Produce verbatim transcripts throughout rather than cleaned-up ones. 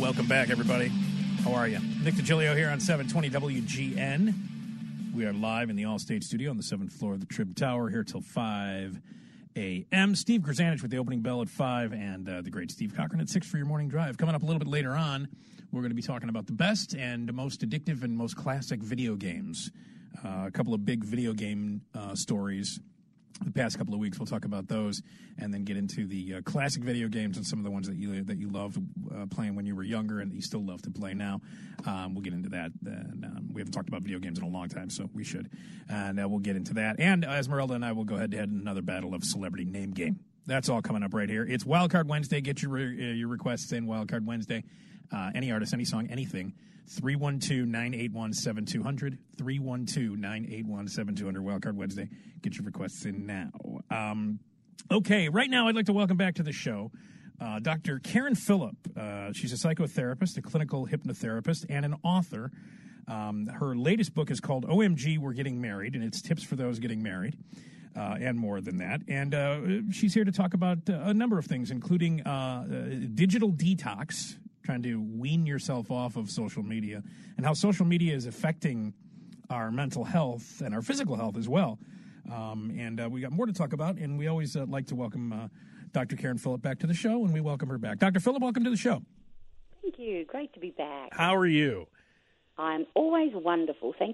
Welcome back, everybody. How are you? Nick DiGilio here on seven twenty W G N. We are live in the Allstate studio on the seventh floor of the Trib Tower here till five a.m. Steve Grzanich with the opening bell at five, and uh, the great Steve Cochran at six for your morning drive. Coming up a little bit later on, we're going to be talking about the best and most addictive and most classic video games. Uh, a couple of big video game uh, stories the past couple of weeks. We'll talk about those and then get into the uh, classic video games and some of the ones that you that you loved uh, playing when you were younger and that you still love to play now. Um, we'll get into that. And, um, we haven't talked about video games in a long time, so we should. And uh, we'll get into that. And uh, Esmeralda and I will go head to head in another battle of celebrity name game. That's all coming up right here. It's Wildcard Wednesday. Get your, re- uh, your requests in, Wildcard Wednesday. Uh, any artist, any song, anything. three one two, nine eight one, seven two zero zero. three one two, nine eight one, seven two zero zero. Wildcard Wednesday. Get your requests in now. Um, okay, right now I'd like to welcome back to the show uh, Doctor Karen Phillip. Uh, she's a psychotherapist, a clinical hypnotherapist, and an author. Um, her latest book is called O M G, We're Getting Married, and it's tips for those getting married. Uh, and more than that. And uh, she's here to talk about uh, a number of things, including uh, uh, digital detox, trying to wean yourself off of social media, and how social media is affecting our mental health and our physical health as well. Um, and uh, we got more to talk about, and we always uh, like to welcome uh, Doctor Karen Phillip back to the show, and we welcome her back. Doctor Phillip, welcome to the show. Thank you. Great to be back. How are you? I'm always wonderful, thank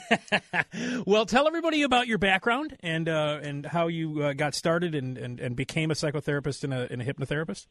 you. Well, tell everybody about your background and uh, and how you uh, got started and, and, and became a psychotherapist and a, and a hypnotherapist.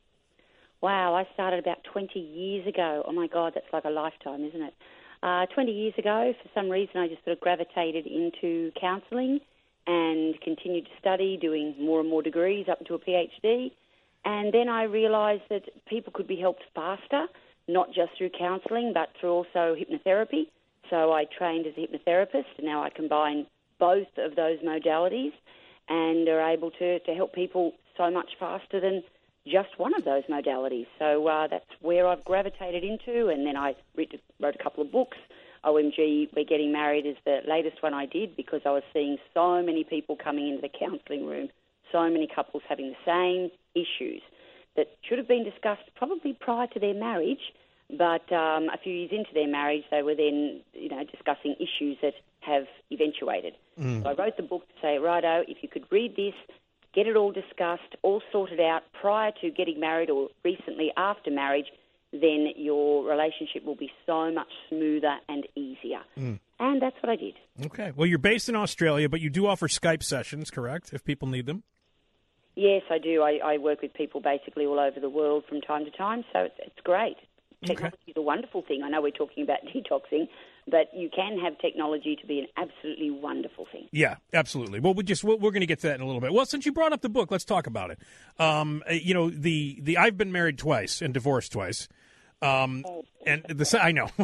Wow, I started about twenty years ago. Oh, my God, that's like a lifetime, isn't it? Uh, twenty years ago, for some reason, I just sort of gravitated into counselling and continued to study, doing more and more degrees up to a PhD. And then I realised that people could be helped faster, not just through counselling, but through also hypnotherapy. So I trained as a hypnotherapist, and now I combine both of those modalities and are able to, to help people so much faster than just one of those modalities. So uh, that's where I've gravitated into, and then I read, wrote a couple of books. O M G, We're Getting Married is the latest one I did because I was seeing so many people coming into the counselling room, so many couples having the same issues that should have been discussed probably prior to their marriage, but um, a few years into their marriage, they were then, you know, discussing issues that have eventuated. Mm. So I wrote the book to say, righto, if you could read this, get it all discussed, all sorted out prior to getting married or recently after marriage, then your relationship will be so much smoother and easier. Mm. And that's what I did. Okay. Well, you're based in Australia, but you do offer Skype sessions, correct, if people need them? Yes, I do. I, I work with people basically all over the world from time to time, so it's, it's great. Technology okay. is a wonderful thing. I know we're talking about detoxing, but you can have technology to be an absolutely wonderful thing. Yeah, absolutely. Well, we just we're, we're going to get to that in a little bit. Well, since you brought up the book, let's talk about it. Um, you know, the the I've been married twice and divorced twice, um, oh, and the I know,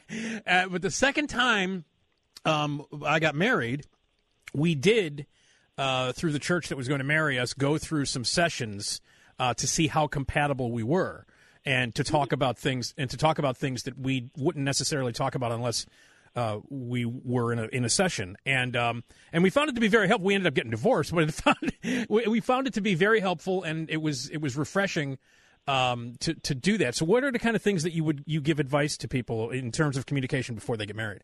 uh, but the second time um, I got married, we did. Uh, through the church that was going to marry us, go through some sessions uh, to see how compatible we were, and to talk about things and to talk about things that we wouldn't necessarily talk about unless uh, we were in a in a session. And um, and we found it to be very helpful. We ended up getting divorced, but it found, we, we found it to be very helpful, and it was it was refreshing um, to to do that. So, what are the kind of things that you would you give advice to people in terms of communication before they get married?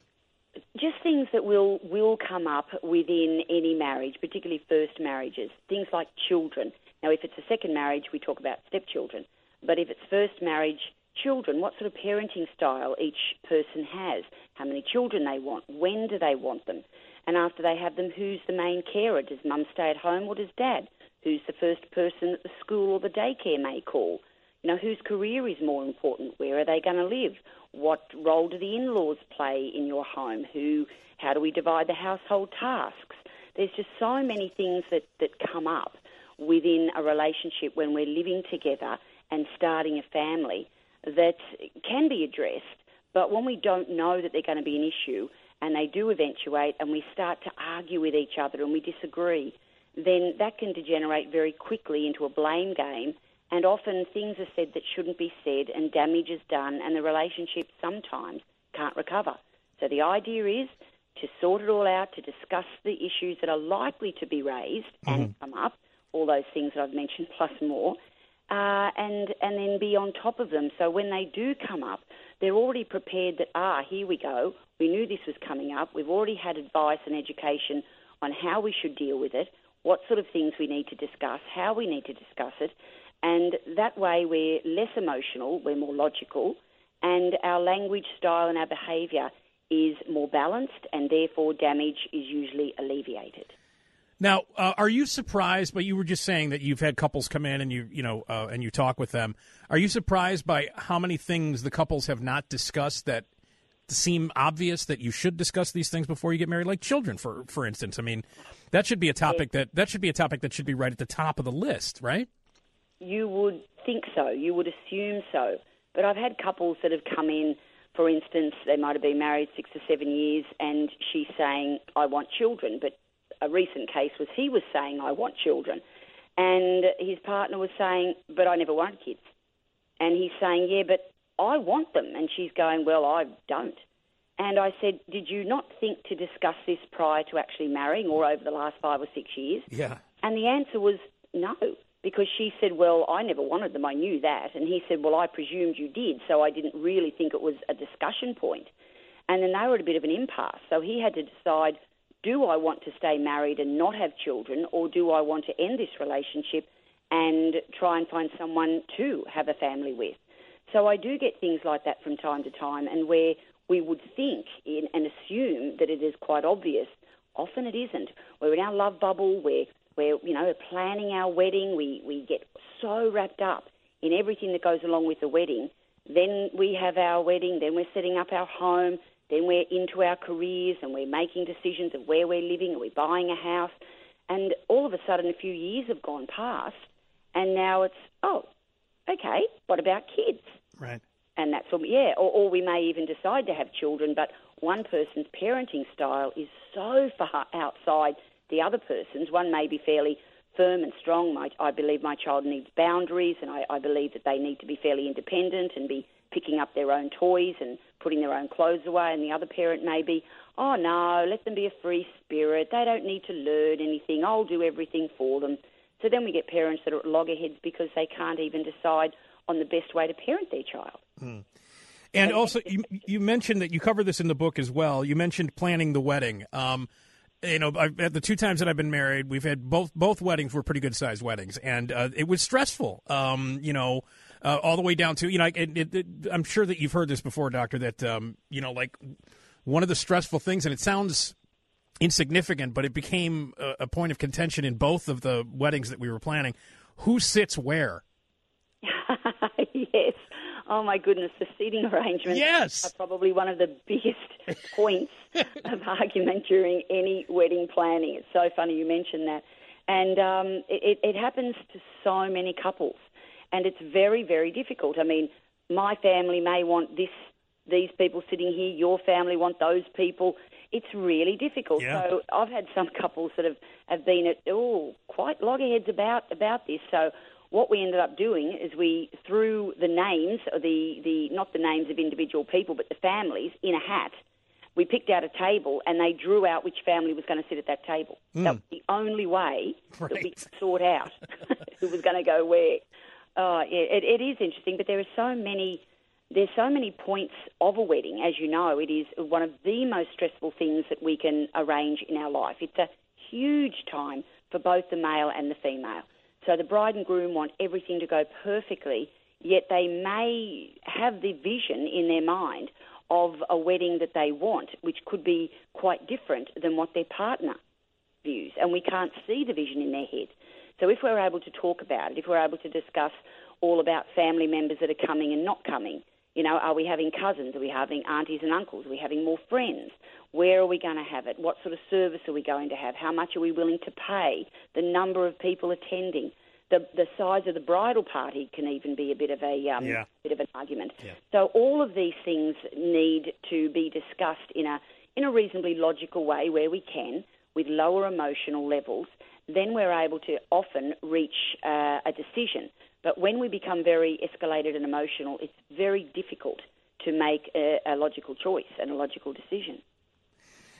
Just things that will will come up within any marriage, particularly first marriages. Things like children. Now, if it's a second marriage, we talk about stepchildren. But if it's first marriage, children, what sort of parenting style each person has, how many children they want, when do they want them, and after they have them, who's the main carer? Does mum stay at home or does dad? Who's the first person that the school or the daycare may call? You know, whose career is more important? Where are they going to live? What role do the in-laws play in your home? Who? How do we divide the household tasks? There's just so many things that, that come up within a relationship when we're living together and starting a family that can be addressed. But when we don't know that they're going to be an issue and they do eventuate and we start to argue with each other and we disagree, then that can degenerate very quickly into a blame game. And often things are said that shouldn't be said and damage is done and the relationship sometimes can't recover. So the idea is to sort it all out, to discuss the issues that are likely to be raised mm-hmm. and come up, all those things that I've mentioned plus more, uh, and and then be on top of them. So when they do come up, they're already prepared that, ah, here we go. We knew this was coming up. We've already had advice and education on how we should deal with it, what sort of things we need to discuss, how we need to discuss it. And that way we're less emotional, we're more logical, and our language style and our behaviour is more balanced, and therefore damage is usually alleviated. Now, uh, are you surprised? But you were just saying that you've had couples come in and you, you know, uh, and you talk with them. Are you surprised by how many things the couples have not discussed that seem obvious that you should discuss these things before you get married, like children, for for instance? I mean, that should be a topic that that should be a topic that should be right at the top of the list, right? You would think so. You would assume so. But I've had couples that have come in. For instance, they might have been married six or seven years and she's saying, I want children. But a recent case was he was saying, I want children. And his partner was saying, but I never wanted kids. And he's saying, yeah, but I want them. And she's going, well, I don't. And I said, did you not think to discuss this prior to actually marrying or over the last five or six years? Yeah. And the answer was no. Because she said, well, I never wanted them, I knew that. And he said, well, I presumed you did, so I didn't really think it was a discussion point. And then they were at a bit of an impasse. So he had to decide, do I want to stay married and not have children, or do I want to end this relationship and try and find someone to have a family with? So I do get things like that from time to time, and where we would think in, and assume that it is quite obvious, often it isn't. We're in our love bubble, we're We're, you know, planning our wedding. We, we get so wrapped up in everything that goes along with the wedding. Then we have our wedding, then we're setting up our home, then we're into our careers and we're making decisions of where we're living, are we buying a house? And all of a sudden a few years have gone past and now it's, oh, okay, what about kids? Right. And that's what, yeah, or, or we may even decide to have children, but one person's parenting style is so far outside the other person's. One may be fairly firm and strong. My, I believe my child needs boundaries, and I, I believe that they need to be fairly independent and be picking up their own toys and putting their own clothes away. And the other parent may be, oh, no, let them be a free spirit. They don't need to learn anything. I'll do everything for them. So then we get parents that are at loggerheads because they can't even decide on the best way to parent their child. Mm. And also, you, you mentioned that you cover this in the book as well. You mentioned planning the wedding. Um You know, I've, at the two times that I've been married, we've had both both weddings were pretty good sized weddings, and uh, it was stressful. Um, you know, uh, all the way down to you know, it, it, it, I'm sure that you've heard this before, Doctor. That um, you know, like one of the stressful things, and it sounds insignificant, but it became a, a point of contention in both of the weddings that we were planning. Who sits where? Yes. Oh, my goodness, the seating arrangements yes. are probably one of the biggest points of argument during any wedding planning. It's so funny you mentioned that. And um, it, it happens to so many couples, and it's very, very difficult. I mean, my family may want this, these people sitting here, your family want those people. It's really difficult. Yeah. So I've had some couples that have, have been at, oh, quite loggerheads about, about this. So what we ended up doing is we threw the names, the, the not the names of individual people, but the families in a hat. We picked out a table and they drew out which family was going to sit at that table. Mm. That was the only way right. that we could sort out who was going to go where. Uh, yeah, it, it is interesting, but there are so many. There's so many points of a wedding, as you know. It is one of the most stressful things that we can arrange in our life. It's a huge time for both the male and the female. So the bride and groom want everything to go perfectly, yet they may have the vision in their mind of a wedding that they want, which could be quite different than what their partner views, and we can't see the vision in their head. So if we're able to talk about it, if we're able to discuss all about family members that are coming and not coming, you know, are we having cousins? Are we having aunties and uncles? Are we having more friends? Where are we going to have it? What sort of service are we going to have? How much are we willing to pay? The number of people attending. The the size of the bridal party can even be a bit of a um, yeah. bit of an argument. Yeah. So all of these things need to be discussed in a in a reasonably logical way where we can, with lower emotional levels. Then we're able to often reach uh, a decision. But when we become very escalated and emotional, it's very difficult to make a, a logical choice and a logical decision.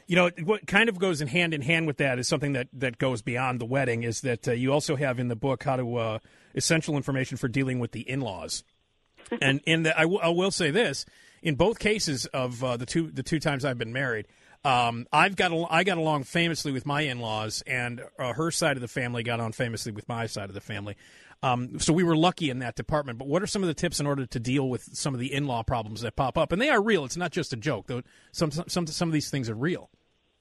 You know, what kind of goes in hand in hand with that is something that, that goes beyond the wedding, is that uh, you also have in the book how to uh, essential information for dealing with the in-laws. And in the, I, w- I will say this, in both cases of uh, the two the two times I've been married, um, I've got al- I got along famously with my in-laws, and uh, her side of the family got on famously with my side of the family. Um, so we were lucky in that department. But what are some of the tips in order to deal with some of the in-law problems that pop up? And they are real. It's not just a joke. Though some some some of these things are real.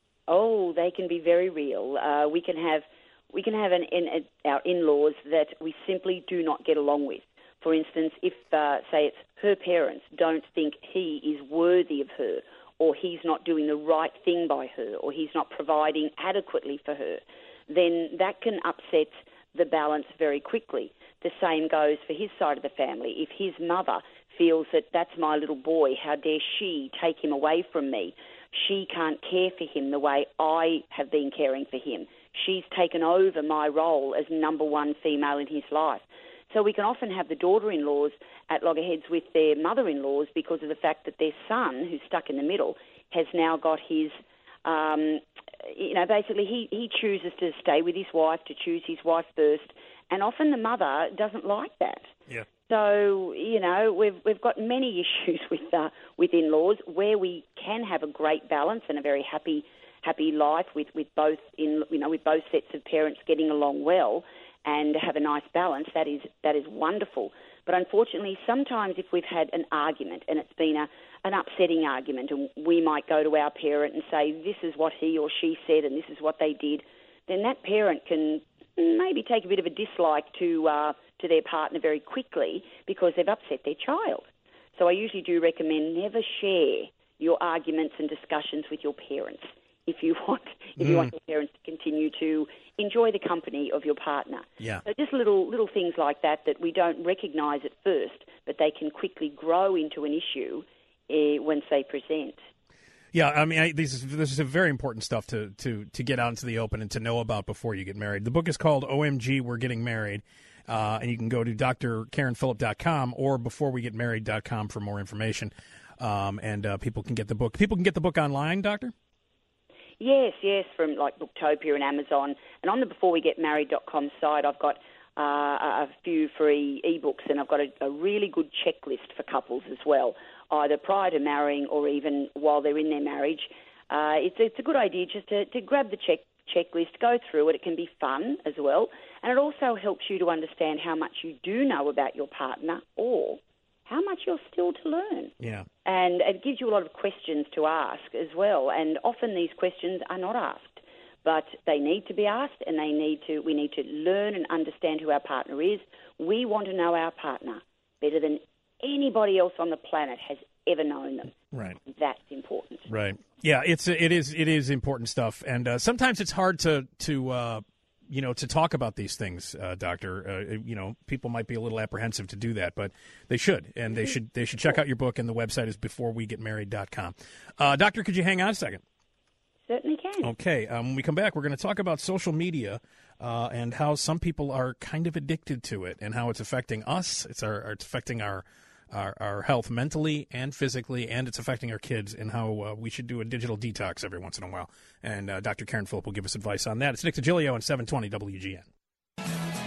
Oh, they can be very real. Uh, we can have we can have an, in, our in-laws that we simply do not get along with. For instance, if uh, say it's her parents don't think he is worthy of her, or he's not doing the right thing by her, or he's not providing adequately for her, then that can upset the balance very quickly. The same goes for his side of the family. If his mother feels that that's my little boy, how dare she take him away from me? She can't care for him the way I have been caring for him. She's taken over my role as number one female in his life. So we can often have the daughter-in-laws at loggerheads with their mother-in-laws because of the fact that their son, who's stuck in the middle, has now got his... Um, you know, basically he, he chooses to stay with his wife, to choose his wife first, and often the mother doesn't like that. Yeah. So, you know, we've we've got many issues with uh, with in-laws where we can have a great balance and a very happy happy life with, with both in you know with both sets of parents getting along well and have a nice balance. That is that is wonderful. But unfortunately, sometimes if we've had an argument and it's been a an upsetting argument, and we might go to our parent and say, this is what he or she said and this is what they did, then that parent can maybe take a bit of a dislike to uh, to their partner very quickly because they've upset their child. So I usually do recommend never share your arguments and discussions with your parents if you want if mm. you want your parents to continue to enjoy the company of your partner. Yeah. So just little little things like that that we don't recognise at first, but they can quickly grow into an issue uh, once they present. Yeah, I mean, I, this is this is a very important stuff to, to, to get out into the open and to know about before you get married. The book is called O M G, We're Getting Married, uh, and you can go to D R Karen Phillip dot com or before we get married dot com for more information, um, and uh, people can get the book. People can get the book online, Doctor? Yes, yes, from like Booktopia and Amazon. And on the before we get married dot com site, I've got uh, a few free ebooks, and I've got a, a really good checklist for couples as well, either prior to marrying or even while they're in their marriage. Uh, it's, it's a good idea just to, to grab the check checklist, go through it. It can be fun as well, and it also helps you to understand how much you do know about your partner or how much you're still to learn. Yeah. And it gives you a lot of questions to ask as well, and often these questions are not asked, but they need to be asked, and they need to. we need to learn and understand who our partner is. We want to know our partner better than anybody else on the planet has ever known them. Right. That's important. Right. Yeah, it's it is it is important stuff, and uh, sometimes it's hard to to uh, you know to talk about these things, uh, Doctor. Uh, you know, people might be a little apprehensive to do that, but they should, and they should they should check out your book, and the website is before we get married dot com. Uh, Doctor, could you hang on a second? Certainly can. Okay. Um, when we come back, we're going to talk about social media uh, and how some people are kind of addicted to it, and how it's affecting us. It's our it's affecting our. Our, our health mentally and physically, and it's affecting our kids, and how uh, we should do a digital detox every once in a while. And uh, Doctor Karen Phillip will give us advice on that. It's Nick DiGilio on seven twenty W G N.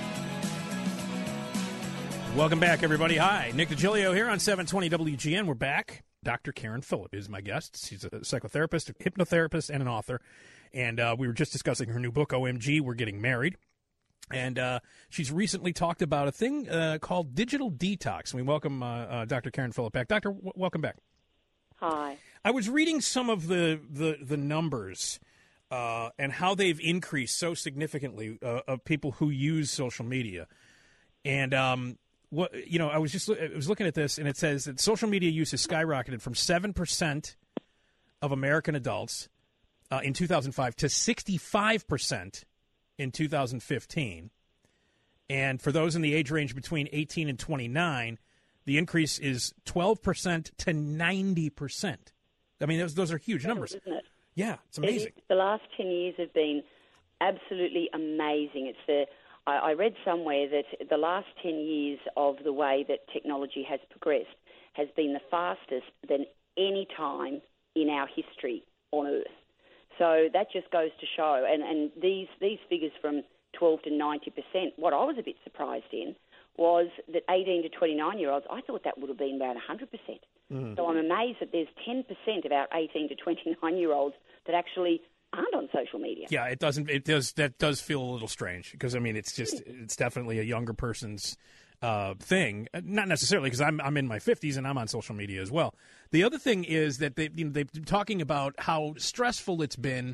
Welcome back, everybody. Hi, Nick DiGilio here on seven twenty W G N. We're back. Doctor Karen Phillip is my guest. She's a psychotherapist, a hypnotherapist, and an author. And uh, we were just discussing her new book, O M G, We're Getting Married. And uh, she's recently talked about a thing uh, called digital detox. We welcome uh, uh, Doctor Karen Phillip back. Doctor, w- welcome back. Hi. I was reading some of the, the, the numbers uh, and how they've increased so significantly uh, of people who use social media. And, um, what you know, I was just I was looking at this, and it says that social media use has skyrocketed from seven percent of American adults uh, in two thousand five to sixty-five percent in two thousand fifteen, and for those in the age range between eighteen and twenty-nine, the increase is twelve percent to ninety percent. I mean, those those are huge numbers. Isn't it? Yeah, it's amazing. It is, the last ten years have been absolutely amazing. It's the I, I read somewhere that the last ten years of the way that technology has progressed has been the fastest than any time in our history on Earth. So that just goes to show, and, and these, these figures from twelve to ninety percent, what I was a bit surprised in was that eighteen to twenty-nine-year-olds, I thought that would have been about one hundred percent. Mm. So I'm amazed that there's ten percent of our eighteen to twenty-nine-year-olds that actually aren't on social media. Yeah, it doesn't. It does. That does feel a little strange because I mean, it's just it's definitely a younger person's uh, thing. Not necessarily because I'm I'm in my fifties and I'm on social media as well. The other thing is that they you know they've been talking about how stressful it's been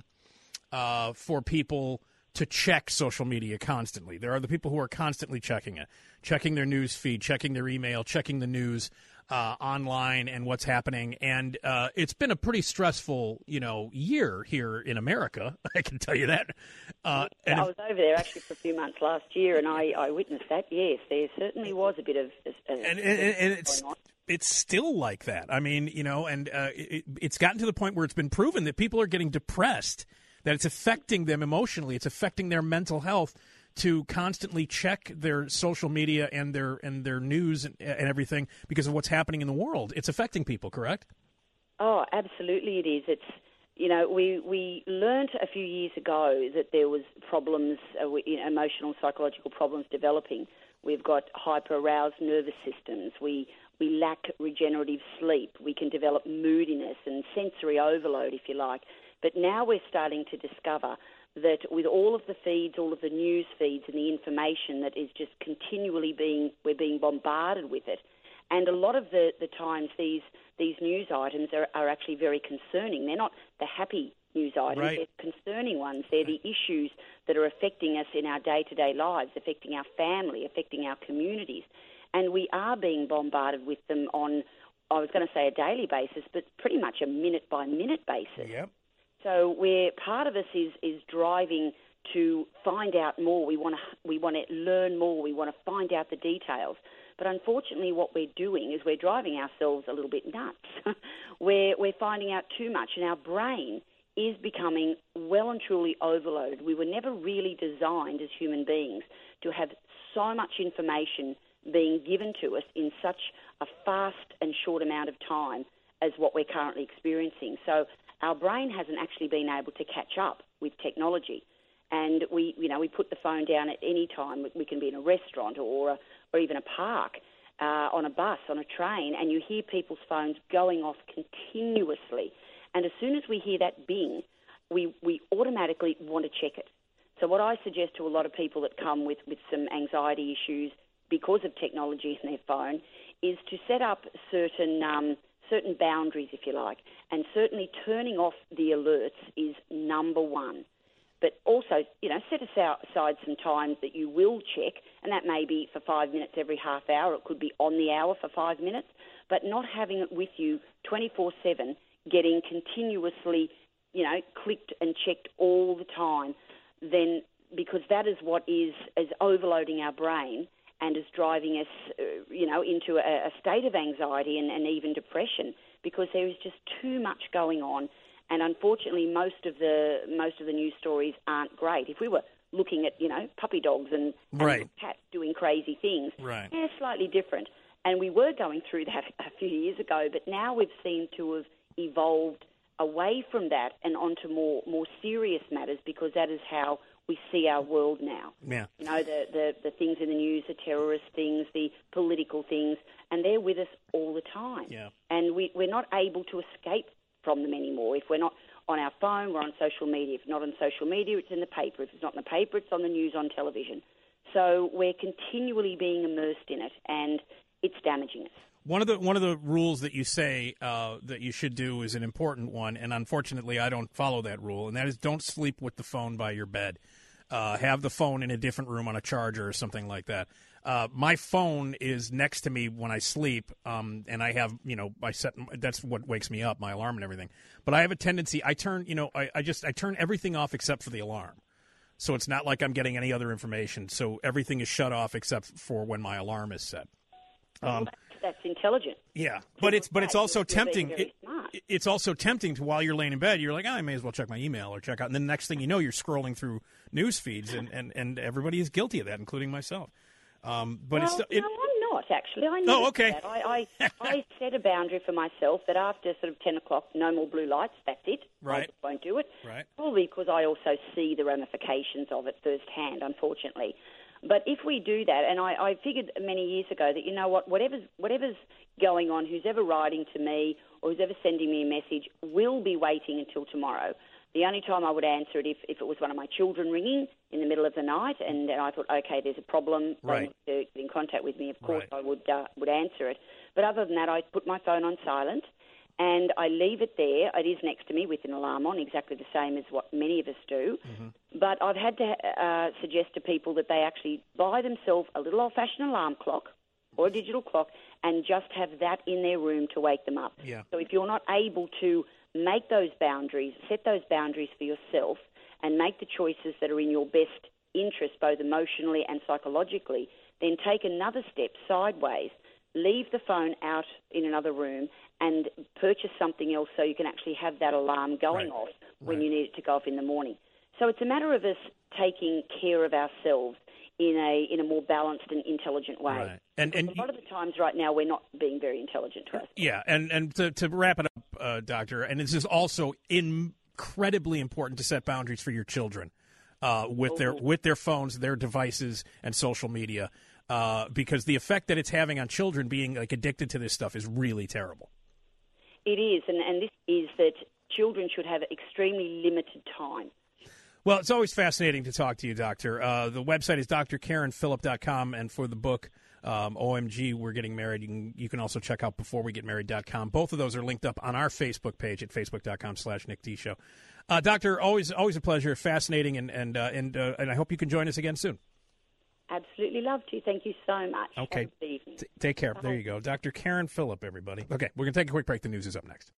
uh, for people to check social media constantly. There are the people who are constantly checking it, checking their news feed, checking their email, checking the news uh, online and what's happening. And uh, it's been a pretty stressful, you know, year here in America. I can tell you that. Uh, and I was over there actually for a few months last year, and I, I witnessed that. Yes, there certainly was a bit of. A, and, and, and it's it's still like that. I mean, you know, and uh, it, it's gotten to the point where it's been proven that people are getting depressed, that it's affecting them emotionally, it's affecting their mental health to constantly check their social media and their and their news and, and everything because of what's happening in the world. It's affecting people, correct? Oh, absolutely it is. It's, you know, we, we learned a few years ago that there was problems, uh, you know, emotional and psychological problems developing. We've got hyper-aroused nervous systems. We, we lack regenerative sleep. We can develop moodiness and sensory overload, if you like. But now we're starting to discover that with all of the feeds, all of the news feeds and the information that is just continually being, we're being bombarded with it. And a lot of the, the times these these news items are, are actually very concerning. They're not the happy news items, right. They're concerning ones. They're the issues that are affecting us in our day-to-day lives, affecting our family, affecting our communities. And we are being bombarded with them on, I was going to say a daily basis, but pretty much a minute-by-minute basis. Yep. So where part of us is, is driving to find out more, we want to we want to learn more, we want to find out the details. But unfortunately what we're doing is we're driving ourselves a little bit nuts. we're, we're finding out too much, and our brain is becoming well and truly overloaded. We were never really designed as human beings to have so much information being given to us in such a fast and short amount of time as what we're currently experiencing. So our brain hasn't actually been able to catch up with technology. And we, you know, we put the phone down at any time. We can be in a restaurant or a, or even a park, uh, on a bus, on a train, and you hear people's phones going off continuously. And as soon as we hear that bing, we, we automatically want to check it. So what I suggest to a lot of people that come with, with some anxiety issues because of technology in their phone is to set up certain um, certain boundaries, if you like, and certainly turning off the alerts is number one. But also, you know, set aside some time that you will check, and that may be for five minutes every half hour. It could be on the hour for five minutes, but not having it with you twenty-four seven, getting continuously, you know, clicked and checked all the time, then because that is what is, is overloading our brain and is driving us, uh, you know, into a, a state of anxiety and, and even depression because there is just too much going on. And unfortunately, most of the most of the news stories aren't great. If we were looking at, you know, puppy dogs and, right. and cats doing crazy things, right. yeah, slightly different. And we were going through that a few years ago, but now we've seemed to have evolved away from that and onto more more serious matters because that is how we see our world now. Yeah. You know, the, the, the things in the news, the terrorist things, the political things, and they're with us all the time. Yeah. And we, we're not able to escape from them anymore. If we're not on our phone, we're on social media. If not on social media, it's in the paper. If it's not in the paper, it's on the news on television. So we're continually being immersed in it, and it's damaging us. One of the one of the rules that you say uh, that you should do is an important one, and unfortunately, I don't follow that rule, and that is don't sleep with the phone by your bed. Uh, have the phone in a different room on a charger or something like that. Uh, my phone is next to me when I sleep, um, and I have, you know, I set that's what wakes me up, my alarm and everything. But I have a tendency, I turn, you know, I, I just I turn everything off except for the alarm. So it's not like I'm getting any other information. So everything is shut off except for when my alarm is set. Um, well, that's intelligent. Yeah, but it's but it's also tempting. It, it's also tempting to while you're laying in bed, you're like, oh, I may as well check my email or check out. And then the next thing you know, you're scrolling through news feeds, and, and, and everybody is guilty of that, including myself. Um, but well, it's it, no, I'm not, actually. I never Oh, okay. did that. I, I, I set a boundary for myself that after sort of ten o'clock, no more blue lights, that's it. Right. I just won't do it. Right. Probably because I also see the ramifications of it firsthand, unfortunately. But if we do that, and I, I figured many years ago that, you know what, whatever's, whatever's going on, who's ever writing to me or who's ever sending me a message will be waiting until tomorrow. The only time I would answer it if, if it was one of my children ringing in the middle of the night and, and I thought, okay, there's a problem, Right. they need to get in contact with me, of course Right. I would uh, would answer it. But other than that, I put my phone on silent and I leave it there. It is next to me with an alarm on, exactly the same as what many of us do. Mm-hmm. But I've had to uh, suggest to people that they actually buy themselves a little old-fashioned alarm clock or a digital clock and just have that in their room to wake them up. Yeah. So if you're not able to make those boundaries, set those boundaries for yourself and make the choices that are in your best interest, both emotionally and psychologically, then take another step sideways, leave the phone out in another room and purchase something else so you can actually have that alarm going Right. off when Right. you need it to go off in the morning. So it's a matter of us taking care of ourselves in a in a more balanced and intelligent way. Right. And, and a lot of the times right now we're not being very intelligent to us. Yeah, and, and to, to wrap it up, uh, Doctor, and this is also incredibly important to set boundaries for your children uh, with their with their phones, their devices, and social media, uh, because the effect that it's having on children being like addicted to this stuff is really terrible. It is, and, and this is that children should have extremely limited time. Well, it's always fascinating to talk to you, Doctor. Uh, the website is d r karen phillip dot com, and for the book, um, O M G, We're Getting Married, you can, you can also check out before we get married dot com. Both of those are linked up on our Facebook page at facebook dot com slash Nick D Show. Uh, Doctor, always always a pleasure, fascinating, and and uh, and, uh, and I hope you can join us again soon. Absolutely love to. Thank you so much. Okay. Have a good evening. T- take care. Bye. There you go. Doctor Karen Phillip, everybody. Okay, we're going to take a quick break. The news is up next.